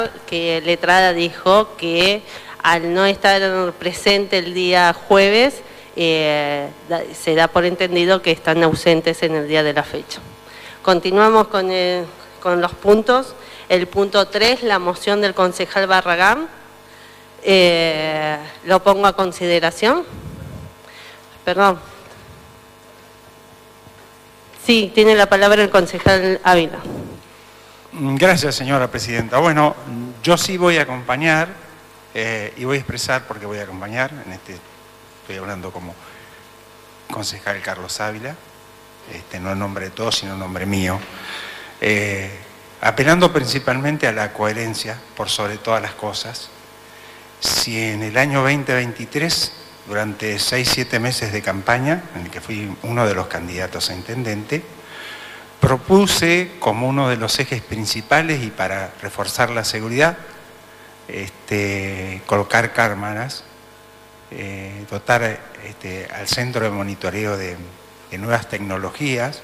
que letrada dijo que al no estar presente el día jueves, se da por entendido que están ausentes en el día de la fecha. Continuamos con los puntos. El punto 3, la moción del concejal Barragán. Lo pongo a consideración. Perdón. Sí, tiene la palabra el concejal Ávila. Gracias, señora presidenta. Bueno, yo sí voy a acompañar y voy a expresar por qué voy a acompañar. Estoy hablando como concejal Carlos Ávila, no en nombre de todos, sino en nombre mío. Apelando principalmente a la coherencia, por sobre todas las cosas. Si en el año 2023, durante 6-7 meses de campaña, en el que fui uno de los candidatos a intendente, propuse como uno de los ejes principales y para reforzar la seguridad, colocar cámaras, dotar al centro de monitoreo de nuevas tecnologías,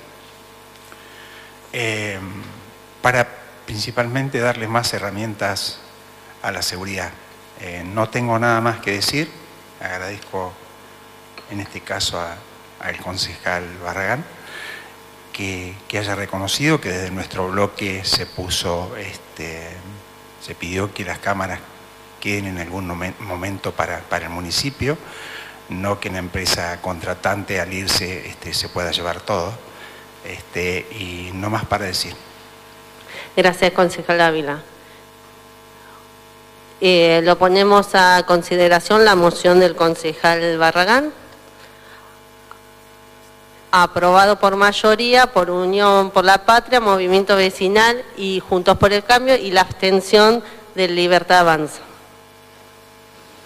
para principalmente darle más herramientas a la seguridad. No tengo nada más que decir. Agradezco en este caso al concejal Barragán que haya reconocido que desde nuestro bloque se pidió que las cámaras queden en algún momento para el municipio, no que la empresa contratante al irse se pueda llevar todo, y no más para decir. Gracias, concejal Ávila. Lo ponemos a consideración la moción del concejal Barragán. Aprobado por mayoría, por Unión por la Patria, Movimiento Vecinal y Juntos por el Cambio, y la abstención de Libertad Avanza.